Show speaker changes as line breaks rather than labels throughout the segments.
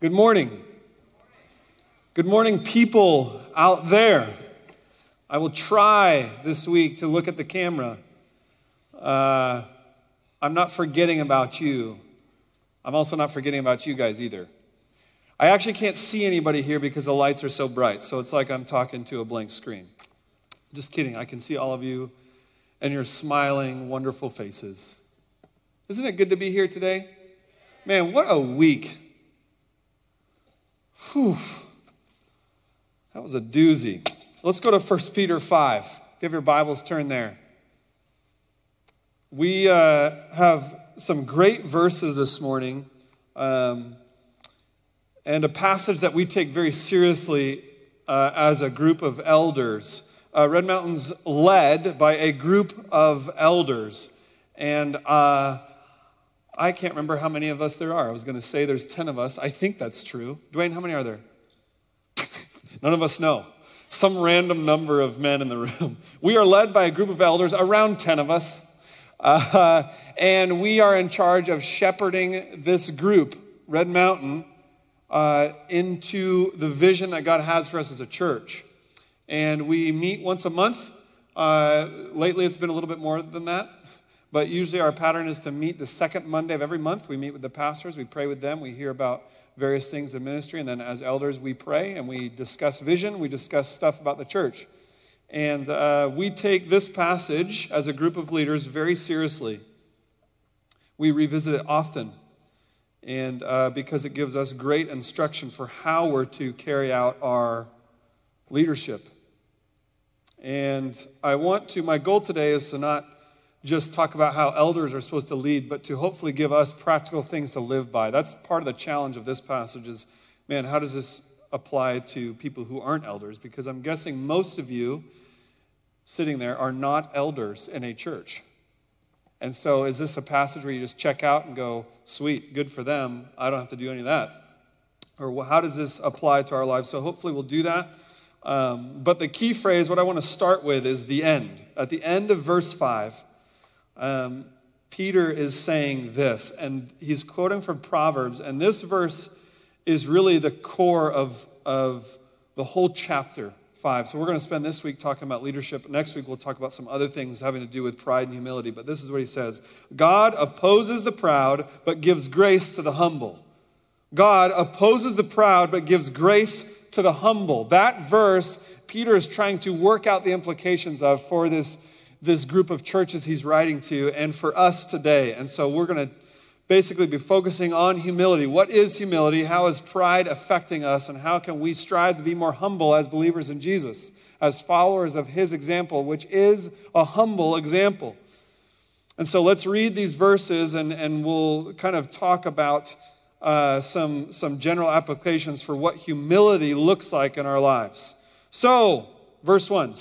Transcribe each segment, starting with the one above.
Good morning. Good morning, people out there. I will try this week to look at the camera. I'm not forgetting about you. I'm also not forgetting about you guys either. I actually can't see anybody here because the lights are so bright, so it's like I'm talking to a blank screen. Just kidding. I can see all of you and your smiling, wonderful faces. Isn't it good to be here today? Man, what a week. Whew. That was a doozy. Let's go to 1 Peter 5. If you have your Bibles, turn there. We have some great verses this morning and a passage that we take very seriously as a group of elders. Red Mountain's led by a group of elders. And I can't remember how many of us there are. I was going to say there's 10 of us. I think that's true. Dwayne, how many are there? None of us know. Some random number of men in the room. We are led by a group of elders, around 10 of us. And we are in charge of shepherding this group, Red Mountain, into the vision that God has for us as a church. And we meet once a month. Lately, it's been a little bit more than that. But usually our pattern is to meet the second Monday of every month. We meet with the pastors. We pray with them. We hear about various things in ministry. And then as elders, we pray and we discuss vision. We discuss stuff about the church. And we take this passage as a group of leaders very seriously. We revisit it often. And because it gives us great instruction for how we're to carry out our leadership. And my goal today is to not just talk about how elders are supposed to lead, but to hopefully give us practical things to live by. That's part of the challenge of this passage is, man, how does this apply to people who aren't elders? Because I'm guessing most of you sitting there are not elders in a church. And so is this a passage where you just check out and go, sweet, good for them, I don't have to do any of that? Or how does this apply to our lives? So hopefully we'll do that. But the key phrase, what I want to start with is the end. At the end of verse 5, Peter is saying this, and he's quoting from Proverbs, and this verse is really the core of the whole chapter 5. So we're going to spend this week talking about leadership. Next week we'll talk about some other things having to do with pride and humility, but this is what he says. God opposes the proud, but gives grace to the humble. God opposes the proud, but gives grace to the humble. That verse, Peter is trying to work out the implications of for this group of churches he's writing to and for us today. And so we're going to basically be focusing on humility. What is humility? How is pride affecting us? And how can we strive to be more humble as believers in Jesus, as followers of his example, which is a humble example? And so let's read these verses and we'll kind of talk about some general applications for what humility looks like in our lives. So, verse 1.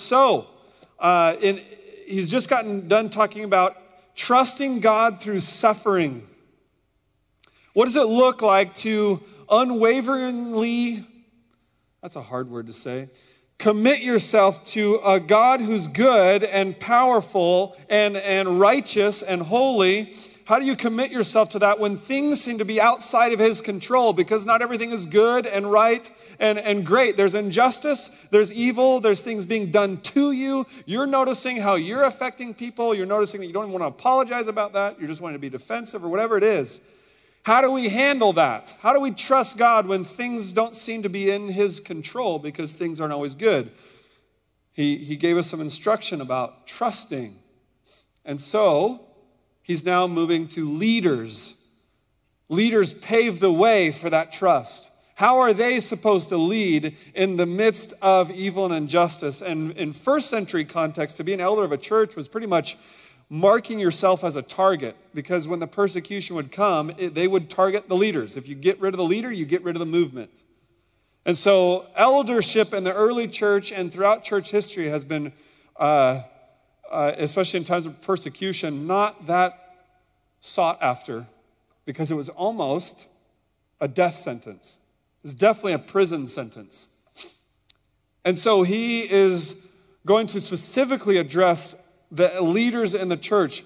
He's just gotten done talking about trusting God through suffering. What does it look like to unwaveringly, that's a hard word to say, commit yourself to a God who's good and powerful and righteous and holy? How do you commit yourself to that when things seem to be outside of his control? Because not everything is good and right and great. There's injustice, there's evil, there's things being done to you. You're noticing how you're affecting people. You're noticing that you don't even want to apologize about that. You're just wanting to be defensive or whatever it is. How do we handle that? How do we trust God when things don't seem to be in his control because things aren't always good? He gave us some instruction about trusting. And so he's now moving to leaders. Leaders pave the way for that trust. How are they supposed to lead in the midst of evil and injustice? And in first century context, to be an elder of a church was pretty much marking yourself as a target, because when the persecution would come, they would target the leaders. If you get rid of the leader, you get rid of the movement. And so eldership in the early church and throughout church history has been especially in times of persecution, not that sought after, because it was almost a death sentence. It was definitely a prison sentence. And so he is going to specifically address the leaders in the church,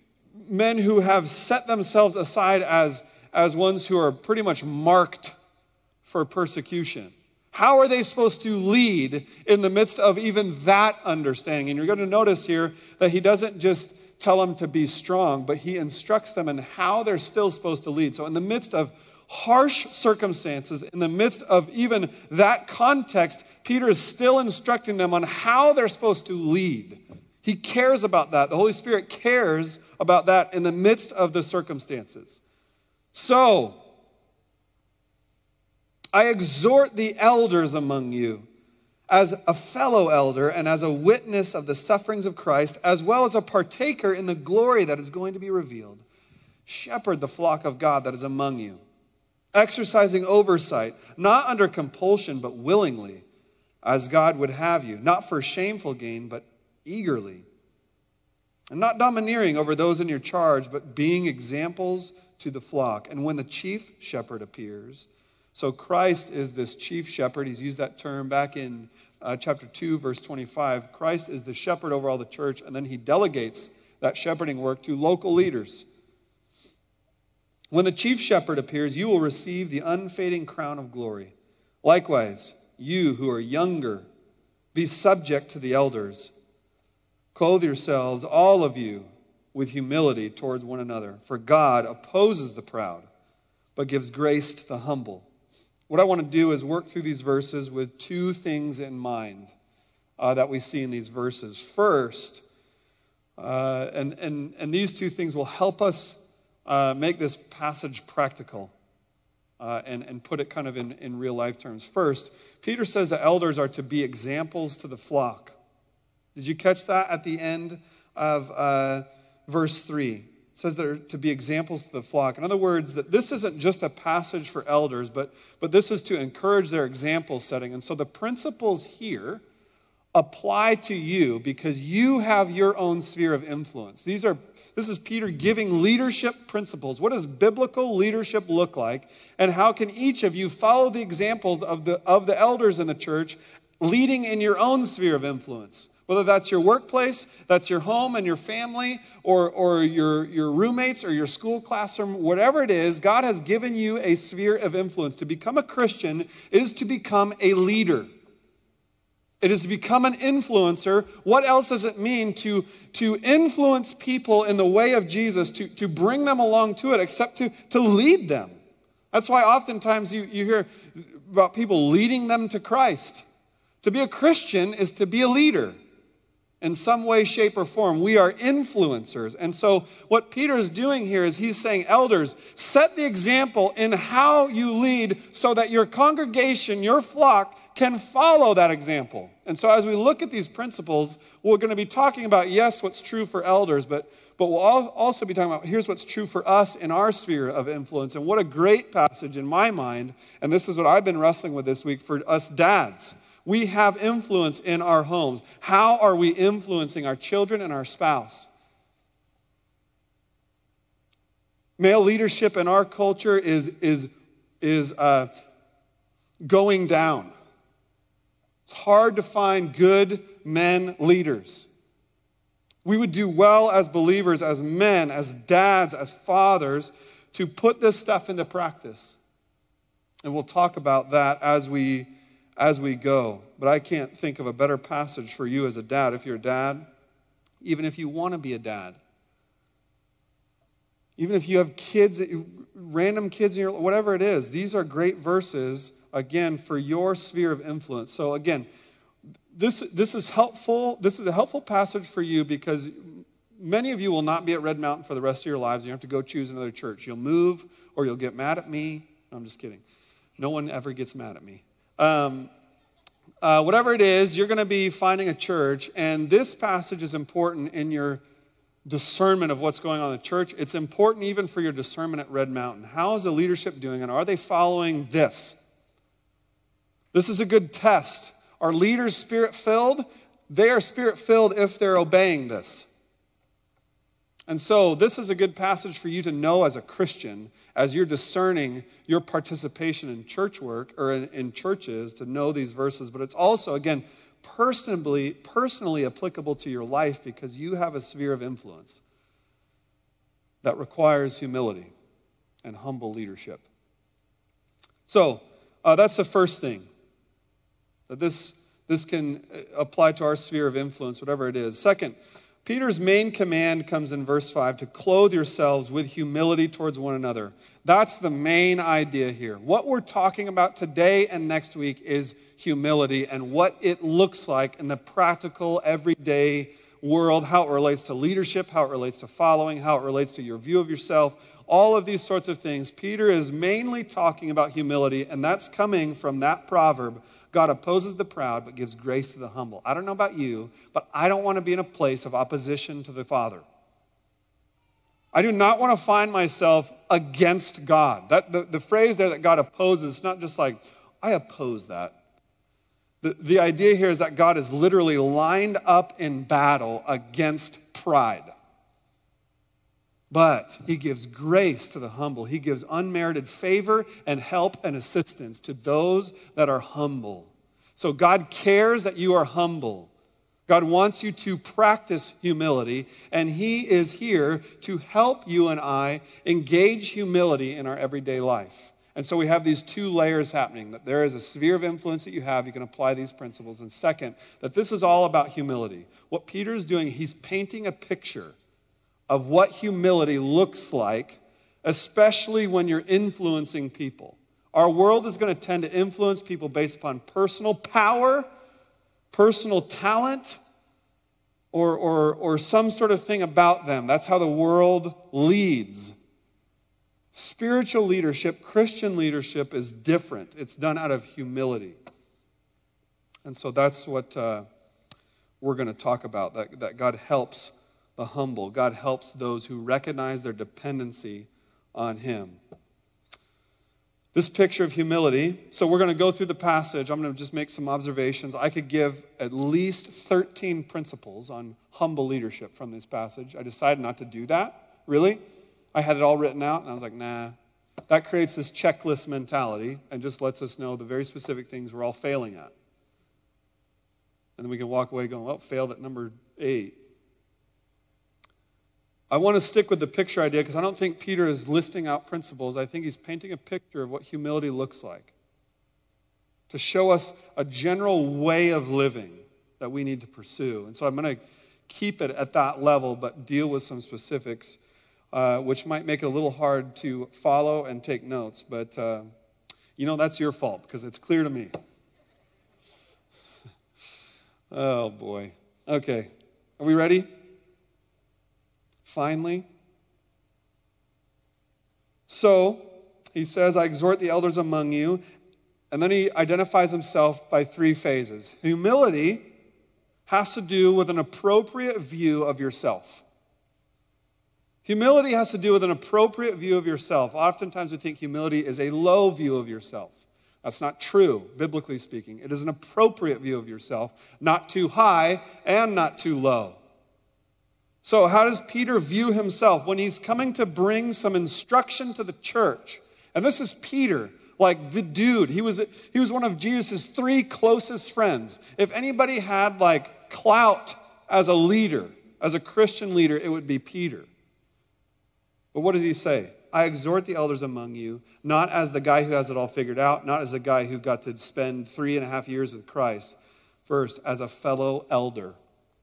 men who have set themselves aside as ones who are pretty much marked for persecution? How are they supposed to lead in the midst of even that understanding? And you're going to notice here that he doesn't just tell them to be strong, but he instructs them in how they're still supposed to lead. So in the midst of harsh circumstances, in the midst of even that context, Peter is still instructing them on how they're supposed to lead. He cares about that. The Holy Spirit cares about that in the midst of the circumstances. So, I exhort the elders among you as a fellow elder and as a witness of the sufferings of Christ, as well as a partaker in the glory that is going to be revealed. Shepherd the flock of God that is among you, exercising oversight, not under compulsion, but willingly, as God would have you, not for shameful gain, but eagerly, and not domineering over those in your charge, but being examples to the flock. And when the chief shepherd appears, so Christ is this chief shepherd. He's used that term back in chapter 2, verse 25. Christ is the shepherd over all the church, and then he delegates that shepherding work to local leaders. When the chief shepherd appears, you will receive the unfading crown of glory. Likewise, you who are younger, be subject to the elders. Clothe yourselves, all of you, with humility towards one another. For God opposes the proud, but gives grace to the humble. What I want to do is work through these verses with two things in mind that we see in these verses. First, and these two things will help us make this passage practical and put it kind of in real life terms. First, Peter says the elders are to be examples to the flock. Did you catch that at the end of verse 3? It says they're to be examples to the flock. In other words, that this isn't just a passage for elders, but this is to encourage their example setting. And so the principles here apply to you because you have your own sphere of influence. This is Peter giving leadership principles. What does biblical leadership look like? And how can each of you follow the examples of the elders in the church leading in your own sphere of influence? Whether that's your workplace, that's your home and your family, or your roommates or your school classroom, whatever it is, God has given you a sphere of influence. To become a Christian is to become a leader. It is to become an influencer. What else does it mean to influence people in the way of Jesus, to bring them along to it, except to lead them? That's why oftentimes you hear about people leading them to Christ. To be a Christian is to be a leader. In some way, shape, or form. We are influencers. And so what Peter is doing here is he's saying, elders, set the example in how you lead so that your congregation, your flock, can follow that example. And so as we look at these principles, we're going to be talking about, yes, what's true for elders, but we'll also be talking about, here's what's true for us in our sphere of influence. And what a great passage in my mind, and this is what I've been wrestling with this week for us dads. We have influence in our homes. How are we influencing our children and our spouse? Male leadership in our culture is going down. It's hard to find good men leaders. We would do well as believers, as men, as dads, as fathers, to put this stuff into practice. And we'll talk about that as we go. But I can't think of a better passage for you as a dad. If you're a dad, even if you want to be a dad, even if you have kids, random kids in your, whatever it is, these are great verses, again, for your sphere of influence. So again, this is helpful. This is a helpful passage for you because many of you will not be at Red Mountain for the rest of your lives. You have to go choose another church. You'll move or you'll get mad at me. No, I'm just kidding. No one ever gets mad at me. Whatever it is, you're going to be finding a church, and this passage is important in your discernment of what's going on in the church. It's important even for your discernment at Red Mountain. How is the leadership doing, and are they following this? This is a good test. Are leaders spirit-filled? They are spirit-filled if they're obeying this. And so this is a good passage for you to know as a Christian, as you're discerning your participation in church work or in churches, to know these verses. But it's also, again, personally applicable to your life because you have a sphere of influence that requires humility and humble leadership. So That's the first thing. That this can apply to our sphere of influence, whatever it is. Second, Peter's main command comes in verse 5, to clothe yourselves with humility towards one another. That's the main idea here. What we're talking about today and next week is humility and what it looks like in the practical, everyday world, how it relates to leadership, how it relates to following, how it relates to your view of yourself, all of these sorts of things. Peter is mainly talking about humility, and that's coming from that proverb, God opposes the proud but gives grace to the humble. I don't know about you, but I don't want to be in a place of opposition to the Father. I do not want to find myself against God. The phrase there that God opposes, it's not just like, I oppose that. The idea here is that God is literally lined up in battle against pride. But he gives grace to the humble. He gives unmerited favor and help and assistance to those that are humble. So God cares that you are humble. God wants you to practice humility, and he is here to help you and I engage humility in our everyday life. And so we have these two layers happening, that there is a sphere of influence that you have, you can apply these principles. And second, that this is all about humility. What Peter's doing, he's painting a picture of what humility looks like, especially when you're influencing people. Our world is going to tend to influence people based upon personal power, personal talent, or some sort of thing about them. That's how the world leads. Spiritual leadership, Christian leadership is different. It's done out of humility. And so that's what we're going to talk about, that God helps the humble. God helps those who recognize their dependency on him. This picture of humility, so we're going to go through the passage. I'm going to just make some observations. I could give at least 13 principles on humble leadership from this passage. I decided not to do that. Really? I had it all written out, and I was like, nah. That creates this checklist mentality and just lets us know the very specific things we're all failing at. And then we can walk away going, well, failed at number 8. I want to stick with the picture idea because I don't think Peter is listing out principles. I think he's painting a picture of what humility looks like, to show us a general way of living that we need to pursue. And so I'm going to keep it at that level, but deal with some specifics, which might make it a little hard to follow and take notes. But, that's your fault because it's clear to me. Oh, boy. Okay. Are we ready? Finally. So, he says, I exhort the elders among you. And then he identifies himself by 3 phases. Humility has to do with an appropriate view of yourself. Humility has to do with an appropriate view of yourself. Oftentimes we think humility is a low view of yourself. That's not true, biblically speaking. It is an appropriate view of yourself, not too high and not too low. So how does Peter view himself when he's coming to bring some instruction to the church? And this is Peter, like the dude. He was one of Jesus' 3 closest friends. If anybody had like clout as a leader, as a Christian leader, it would be Peter. But what does he say? I exhort the elders among you, not as the guy who has it all figured out, not as the guy who got to spend 3.5 years with Christ, first as a fellow elder.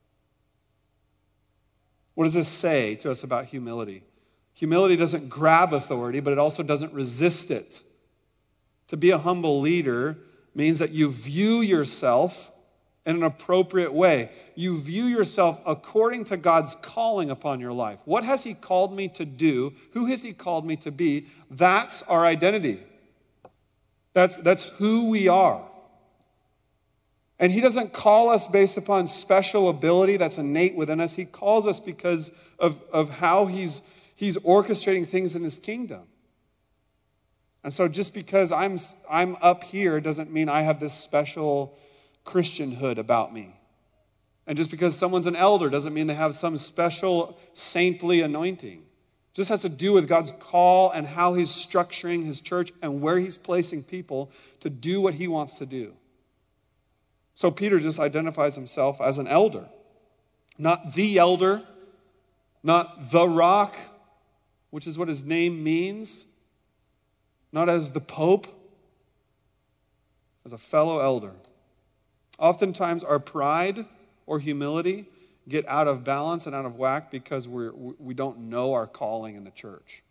What does this say to us about humility? Humility doesn't grab authority, but it also doesn't resist it. To be a humble leader means that you view yourself in an appropriate way. You view yourself according to God's calling upon your life. What has he called me to do? Who has he called me to be? That's our identity. That's who we are. And he doesn't call us based upon special ability that's innate within us. He calls us because of how he's orchestrating things in his kingdom. And so just because I'm up here doesn't mean I have this special Christianhood about me. And just because someone's an elder doesn't mean they have some special saintly anointing. It just has to do with God's call and how he's structuring his church and where he's placing people to do what he wants to do. So Peter just identifies himself as an elder. Not the elder, not the rock, which is what his name means. Not as the Pope. as a fellow elder. Oftentimes our pride or humility get out of balance and out of whack because we don't know our calling in the church.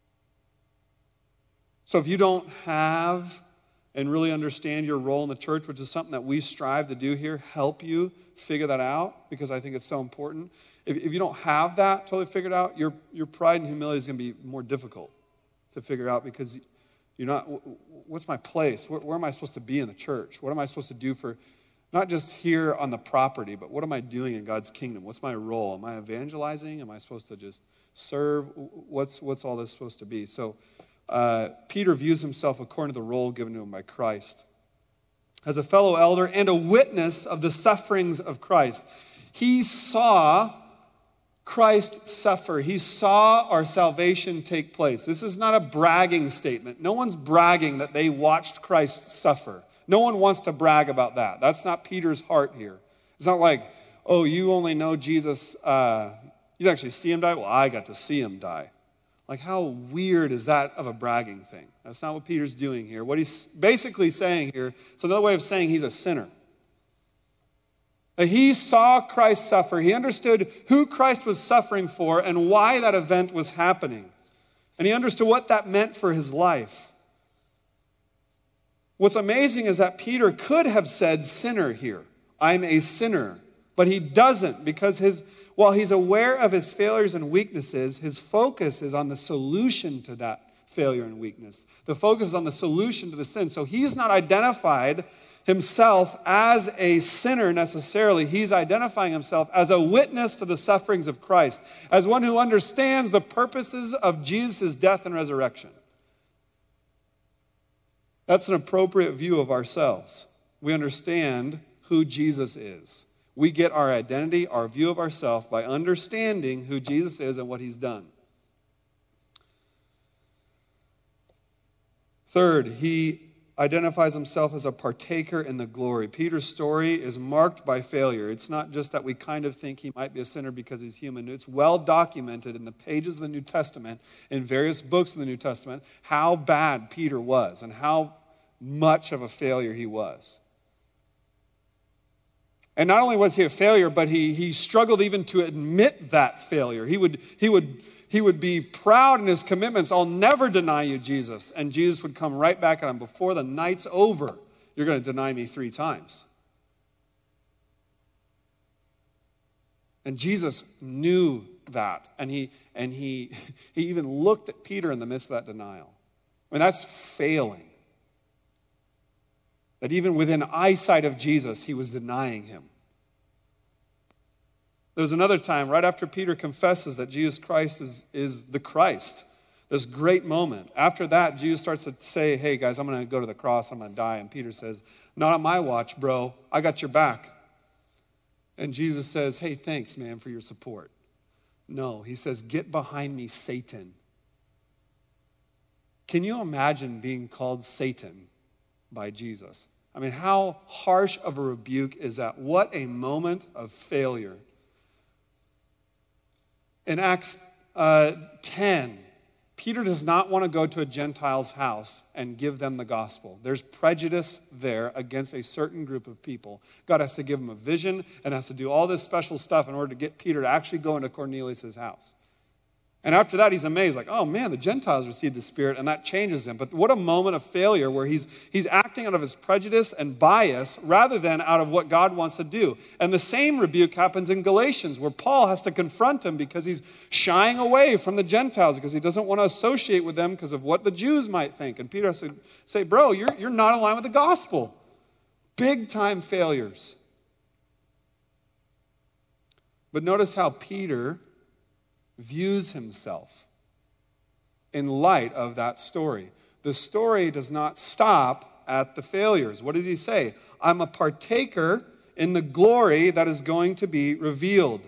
So if you don't have and really understand your role in the church, which is something that we strive to do here, help you figure that out, because I think it's so important. If you don't have that totally figured out, your pride and humility is going to be more difficult to figure out, because you're not, what's my place? Where am I supposed to be in the church? What am I supposed to do for, not just here on the property, but what am I doing in God's kingdom? What's my role? Am I evangelizing? Am I supposed to just serve? What's all this supposed to be? So Peter views himself according to the role given to him by Christ. As a fellow elder and a witness of the sufferings of Christ. He saw Christ suffer. He saw our salvation take place. This is not a bragging statement. No one's bragging that they watched Christ suffer. No one wants to brag about that. That's not Peter's heart here. It's not like, oh, you only know Jesus, you actually see him die? Well, I got to see him die. Like, how weird is that of a bragging thing? That's not what Peter's doing here. What he's basically saying here, it's another way of saying he's a sinner. That he saw Christ suffer. He understood who Christ was suffering for and why that event was happening. And he understood what that meant for his life. What's amazing is that Peter could have said sinner here. I'm a sinner. But he doesn't, because while he's aware of his failures and weaknesses, his focus is on the solution to that failure and weakness. The focus is on the solution to the sin. So he's not identified himself as a sinner necessarily. He's identifying himself as a witness to the sufferings of Christ, as one who understands the purposes of Jesus' death and resurrection. That's an appropriate view of ourselves. We understand who Jesus is. We get our identity, our view of ourselves, by understanding who Jesus is and what he's done. Third, he identifies himself as a partaker in the glory. Peter's story is marked by failure. It's not just that we kind of think he might be a sinner because he's human. It's well documented in the pages of the New Testament, in various books in the New Testament, how bad Peter was and how much of a failure he was. And not only was he a failure, but he struggled even to admit that failure. He would be proud in his commitments. I'll never deny you, Jesus. And Jesus would come right back at him. Before the night's over, you're going to deny me 3 times. And Jesus knew that. And he even looked at Peter in the midst of that denial. I mean, that's failing. That even within eyesight of Jesus, he was denying him. There was another time, right after Peter confesses that Jesus Christ is the Christ, this great moment. After that, Jesus starts to say, hey guys, I'm going to go to the cross, I'm going to die. And Peter says, not on my watch, bro. I got your back. And Jesus says, hey, thanks, man, for your support. No, he says, get behind me, Satan. Can you imagine being called Satan by Jesus? I mean, how harsh of a rebuke is that? What a moment of failure. In Acts 10, Peter does not want to go to a Gentile's house and give them the gospel. There's prejudice there against a certain group of people. God has to give him a vision and has to do all this special stuff in order to get Peter to actually go into Cornelius' house. And after that, he's amazed, like, oh man, the Gentiles received the Spirit, and that changes him. But what a moment of failure where he's acting out of his prejudice and bias rather than out of what God wants to do. And the same rebuke happens in Galatians, where Paul has to confront him because he's shying away from the Gentiles, because he doesn't want to associate with them because of what the Jews might think. And Peter has to say, bro, you're not in line with the gospel. Big time failures. But notice how Peter views himself in light of that story. The story does not stop at the failures. What does he say? I'm a partaker in the glory that is going to be revealed.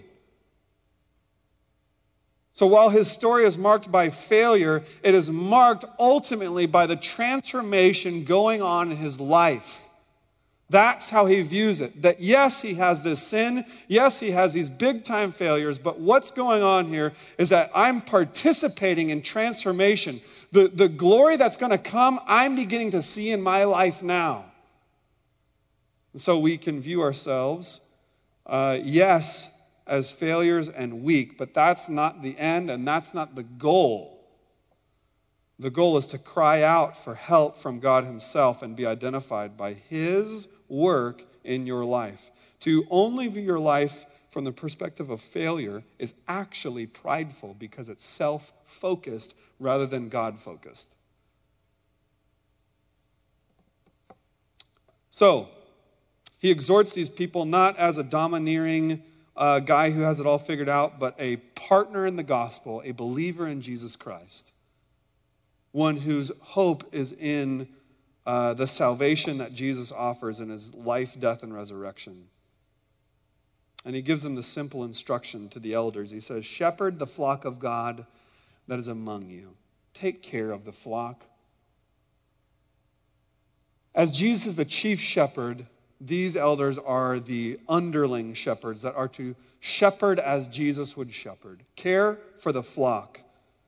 So while his story is marked by failure, it is marked ultimately by the transformation going on in his life. That's how he views it. That yes, he has this sin. Yes, he has these big time failures. But what's going on here is that I'm participating in transformation. The glory that's going to come, I'm beginning to see in my life now. And so we can view ourselves, yes, as failures and weak, but that's not the end and that's not the goal. The goal is to cry out for help from God himself and be identified by his work in your life. To only view your life from the perspective of failure is actually prideful because it's self-focused rather than God-focused. So, he exhorts these people not as a domineering guy who has it all figured out, but a partner in the gospel, a believer in Jesus Christ. One whose hope is in the salvation that Jesus offers in his life, death, and resurrection. And he gives them the simple instruction to the elders. He says, shepherd the flock of God that is among you. Take care of the flock. As Jesus is the chief shepherd, these elders are the underling shepherds that are to shepherd as Jesus would shepherd. Care for the flock.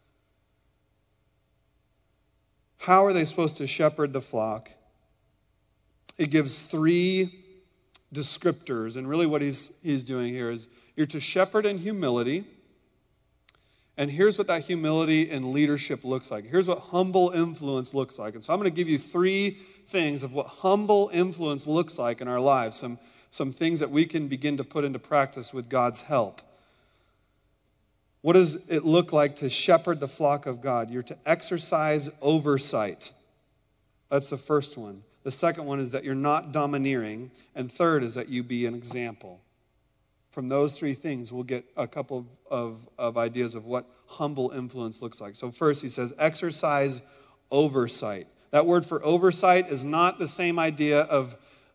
How are they supposed to shepherd the flock? It gives 3 descriptors, and really what he's doing here is you're to shepherd in humility, and here's what that humility and leadership looks like. Here's what humble influence looks like. And so I'm going to give you 3 things of what humble influence looks like in our lives, some things that we can begin to put into practice with God's help. What does it look like to shepherd the flock of God? You're to exercise oversight. That's the first one. The second one is that you're not domineering. And third is that you be an example. From those 3 things, we'll get a couple of ideas of what humble influence looks like. So first, he says, exercise oversight. That word for oversight is not the same idea of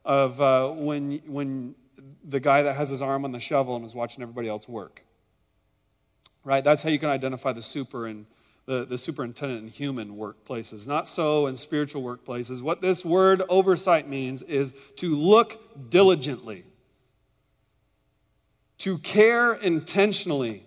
when the guy that has his arm on the shovel and is watching everybody else work. Right? That's how you can identify the superintendent in human workplaces. Not so in spiritual workplaces. What this word oversight means is to look diligently, to care intentionally.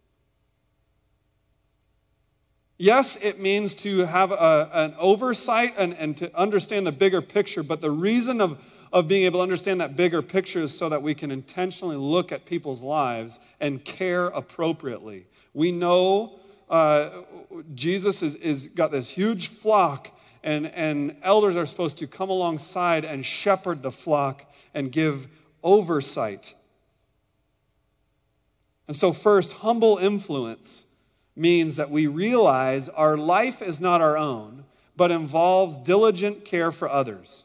Yes, it means to have an oversight and to understand the bigger picture, but the reason of being able to understand that bigger picture is so that we can intentionally look at people's lives and care appropriately. We know Jesus is got this huge flock, and elders are supposed to come alongside and shepherd the flock and give oversight. And so first, humble influence means that we realize our life is not our own, but involves diligent care for others.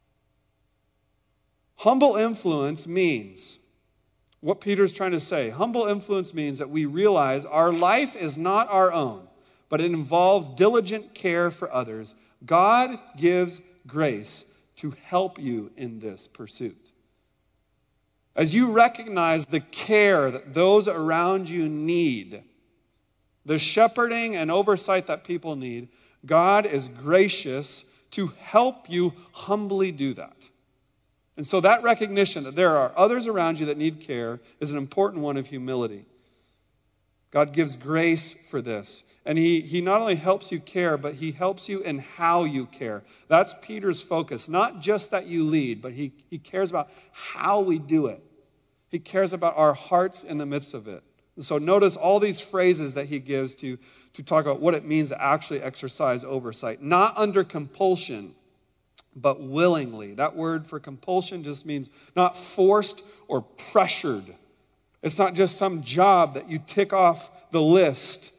Humble influence means what Peter's trying to say. Humble influence means that we realize our life is not our own, but it involves diligent care for others. God gives grace to help you in this pursuit. As you recognize the care that those around you need, the shepherding and oversight that people need, God is gracious to help you humbly do that. And so that recognition that there are others around you that need care is an important one of humility. God gives grace for this. And he not only helps you care, but he helps you in how you care. That's Peter's focus. Not just that you lead, but he cares about how we do it. He cares about our hearts in the midst of it. And so notice all these phrases that he gives to talk about what it means to actually exercise oversight. Not under compulsion, but willingly. That word for compulsion just means not forced or pressured. It's not just some job that you tick off the list.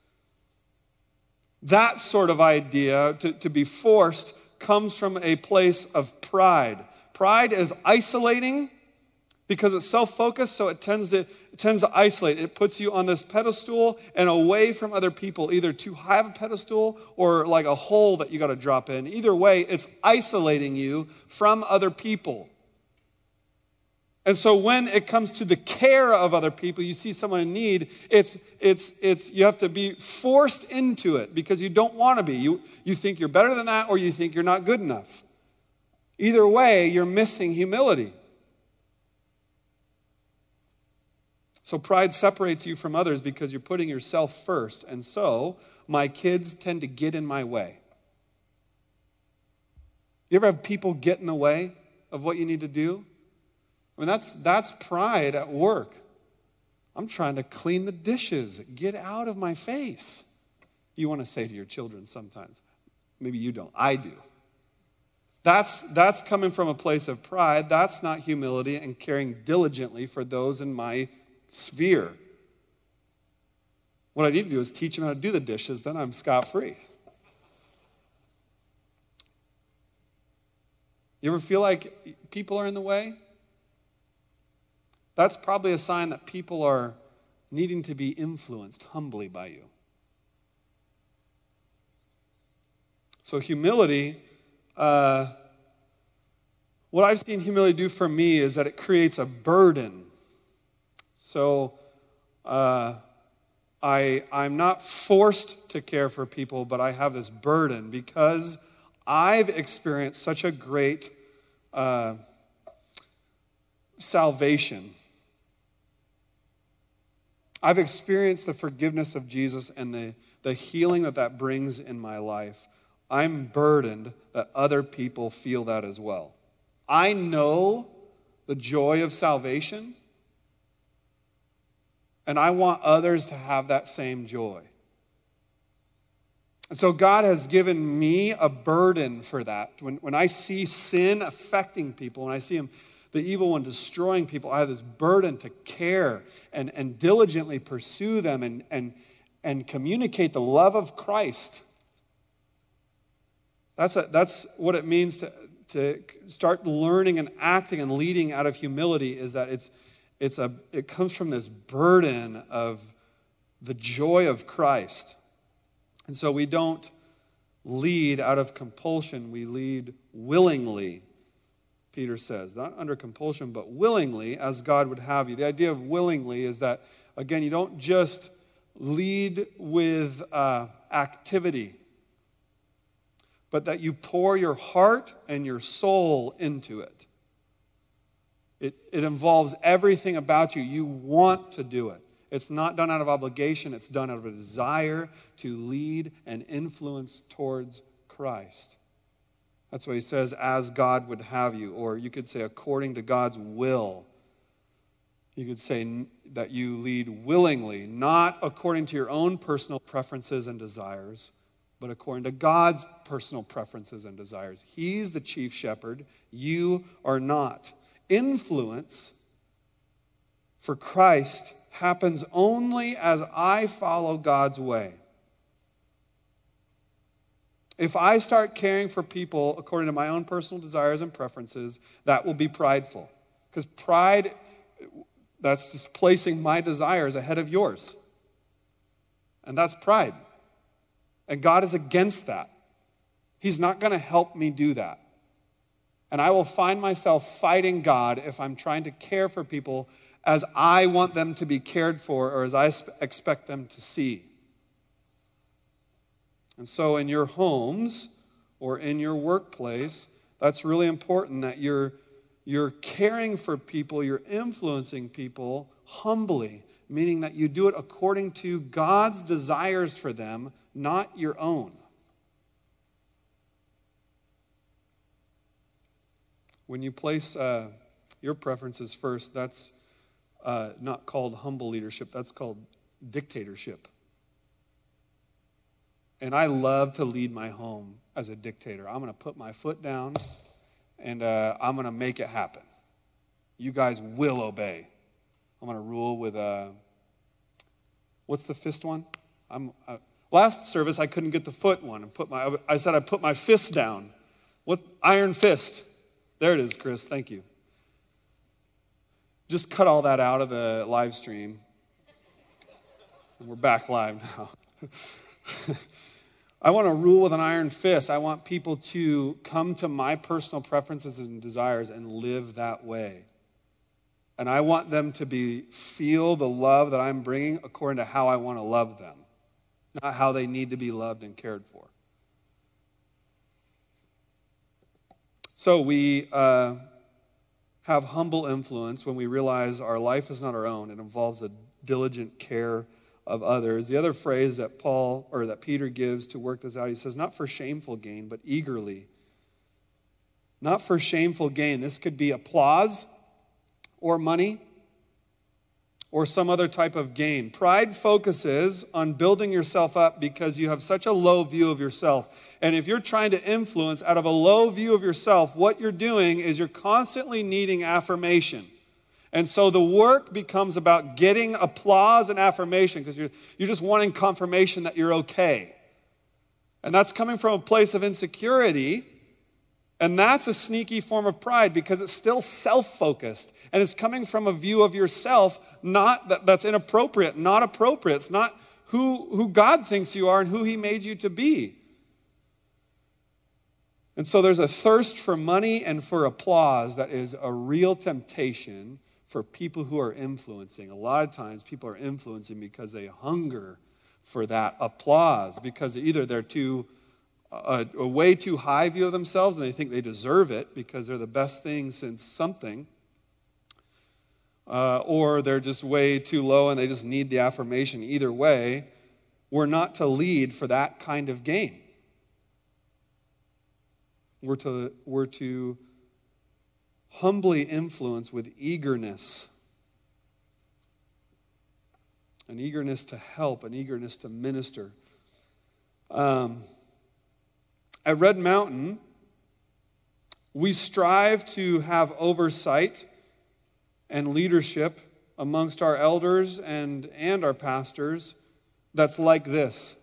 That sort of idea, to be forced, comes from a place of pride. Pride is isolating because it's self-focused, so it tends to isolate. It puts you on this pedestal and away from other people, either too high of a pedestal or like a hole that you got to drop in. Either way, it's isolating you from other people. And so when it comes to the care of other people, you see someone in need, it's you have to be forced into it because you don't want to be. You think you're better than that, or you think you're not good enough. Either way, you're missing humility. So pride separates you from others because you're putting yourself first. And so my kids tend to get in my way. You ever have people get in the way of what you need to do? I mean, that's pride at work. I'm trying to clean the dishes. Get out of my face. You want to say to your children sometimes. Maybe you don't. I do. That's coming from a place of pride. That's not humility and caring diligently for those in my sphere. What I need to do is teach them how to do the dishes, then I'm scot-free. You ever feel like people are in the way? That's probably a sign that people are needing to be influenced humbly by you. So humility, what I've seen humility do for me is that it creates a burden. So I'm not forced to care for people, but I have this burden because I've experienced such a great salvation. I've experienced the forgiveness of Jesus and the healing that brings in my life. I'm burdened that other people feel that as well. I know the joy of salvation, and I want others to have that same joy. And so God has given me a burden for that. When I see sin affecting people, when I see the evil one destroying people, I have this burden to care and diligently pursue them and communicate the love of Christ. That's what it means to start learning and acting and leading out of humility, is that it comes from this burden of the joy of Christ. And so we don't lead out of compulsion, we lead willingly, Peter says. Not under compulsion, but willingly, as God would have you. The idea of willingly is that, again, you don't just lead with activity, but that you pour your heart and your soul into it. It involves everything about you. You want to do it. It's not done out of obligation. It's done out of a desire to lead and influence towards Christ. That's what he says, as God would have you. Or you could say, according to God's will. You could say that you lead willingly, not according to your own personal preferences and desires, but according to God's personal preferences and desires. He's the chief shepherd. You are not. Influence for Christ happens only as I follow God's way. If I start caring for people according to my own personal desires and preferences, that will be prideful. Because pride, that's just placing my desires ahead of yours. And that's pride. And God is against that. He's not going to help me do that. And I will find myself fighting God if I'm trying to care for people as I want them to be cared for or as I expect them to see. And so in your homes or in your workplace, that's really important that you're caring for people, you're influencing people humbly, meaning that you do it according to God's desires for them, not your own. When you place your preferences first, that's not called humble leadership. That's called dictatorship. And I love to lead my home as a dictator. I'm going to put my foot down, and I'm going to make it happen. You guys will obey. I'm going to rule with what's the fist one? Last service, I couldn't get the foot one. I said I put my fist down. What? Iron fist. There it is, Chris. Thank you. Just cut all that out of the live stream. And we're back live now. I want to rule with an iron fist. I want people to come to my personal preferences and desires and live that way. And I want them to feel the love that I'm bringing according to how I want to love them, not how they need to be loved and cared for. So we have humble influence when we realize our life is not our own. It involves a diligent care of others. The other phrase that Peter gives to work this out, he says, not for shameful gain, but eagerly. not for shameful gain. This could be applause or money or some other type of gain. Pride focuses on building yourself up because you have such a low view of yourself. And if you're trying to influence out of a low view of yourself, what you're doing is you're constantly needing affirmation. And so the work becomes about getting applause and affirmation because you're just wanting confirmation that you're okay. And that's coming from a place of insecurity. And that's a sneaky form of pride because it's still self-focused. And it's coming from a view of yourself that's inappropriate, not appropriate. It's not who God thinks you are and who he made you to be. And so there's a thirst for money and for applause that is a real temptation for people who are influencing. A lot of times people are influencing because they hunger for that applause, because either they're a way too high view of themselves and they think they deserve it because they're the best thing since something, or they're just way too low and they just need the affirmation. Either way, we're not to lead for that kind of gain. We're to humbly influence with eagerness. An eagerness to help, an eagerness to minister. At Red Mountain, we strive to have oversight and leadership amongst our elders and our pastors that's like this.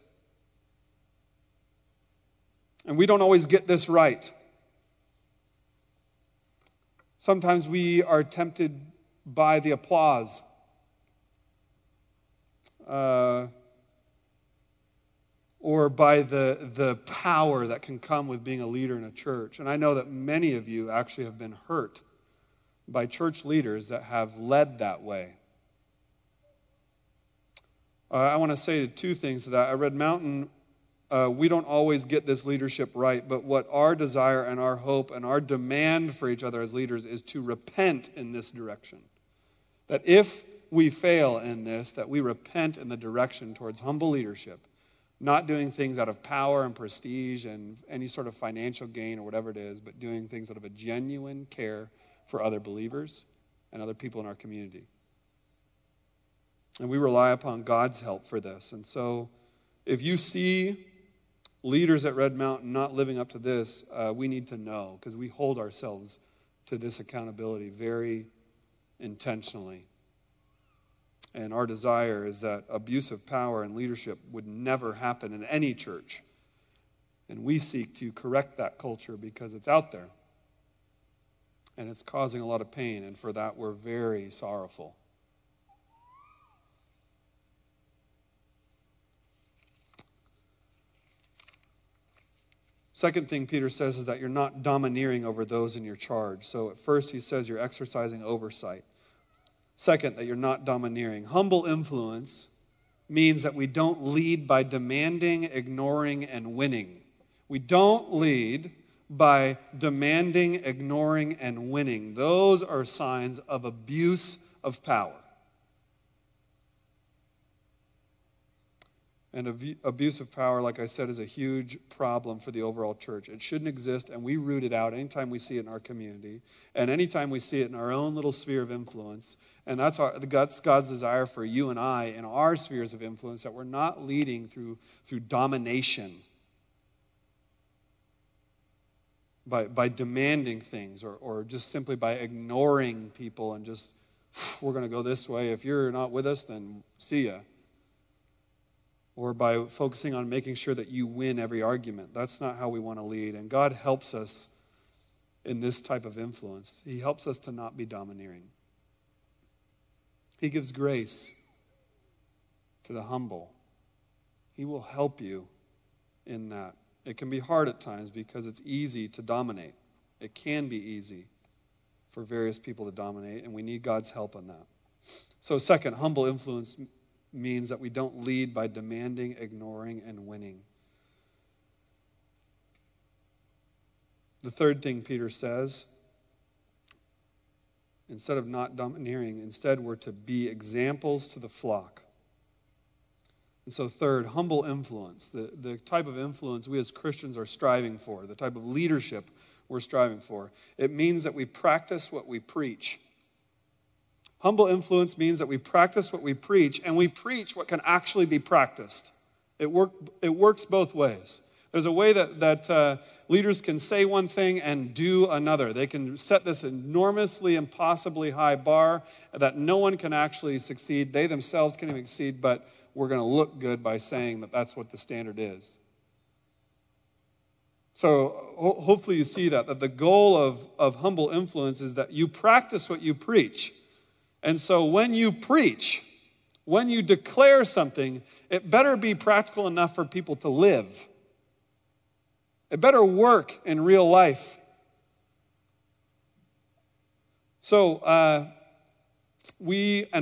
And we don't always get this right. Sometimes we are tempted by the applause. Or by the power that can come with being a leader in a church. And I know that many of you actually have been hurt by church leaders that have led that way. I want to say two things to that. At Red Mountain, we don't always get this leadership right, but what our desire and our hope and our demand for each other as leaders is to repent in this direction. That if we fail in this, that we repent in the direction towards humble leadership, not doing things out of power and prestige and any sort of financial gain or whatever it is, but doing things out of a genuine care for other believers and other people in our community. And we rely upon God's help for this. And so if you see leaders at Red Mountain not living up to this, we need to know, because we hold ourselves to this accountability very intentionally. And our desire is that abuse of power and leadership would never happen in any church. And we seek to correct that culture because it's out there. And it's causing a lot of pain, and for that we're very sorrowful. Second thing Peter says is that you're not domineering over those in your charge. So at first he says you're exercising oversight. Second, that you're not domineering. Humble influence means that we don't lead by demanding, ignoring, and winning. We don't lead by demanding, ignoring, and winning. Those are signs of abuse of power. And abuse of power, like I said, is a huge problem for the overall church. It shouldn't exist, and we root it out anytime we see it in our community and anytime we see it in our own little sphere of influence. And that's God's desire for you and I in our spheres of influence, that we're not leading through domination, by demanding things or just simply by ignoring people and just, we're going to go this way. If you're not with us, then see ya. Or by focusing on making sure that you win every argument. That's not how we want to lead. And God helps us in this type of influence. He helps us to not be domineering. He gives grace to the humble. He will help you in that. It can be hard at times because it's easy to dominate. It can be easy for various people to dominate, and we need God's help on that. So second, humble influence means that we don't lead by demanding, ignoring, and winning. The third thing Peter says, instead of not domineering, instead we're to be examples to the flock. And so third, humble influence, the type of influence we as Christians are striving for, the type of leadership we're striving for. It means that we practice what we preach. Humble influence means that we practice what we preach, and we preach what can actually be practiced. It works both ways. There's a way that leaders can say one thing and do another. They can set this enormously, impossibly high bar that no one can actually succeed. They themselves can't even succeed, but we're going to look good by saying that that's what the standard is. So hopefully you see that the goal of humble influence is that you practice what you preach. And so when you preach, when you declare something, it better be practical enough for people to live. It better work in real life. So we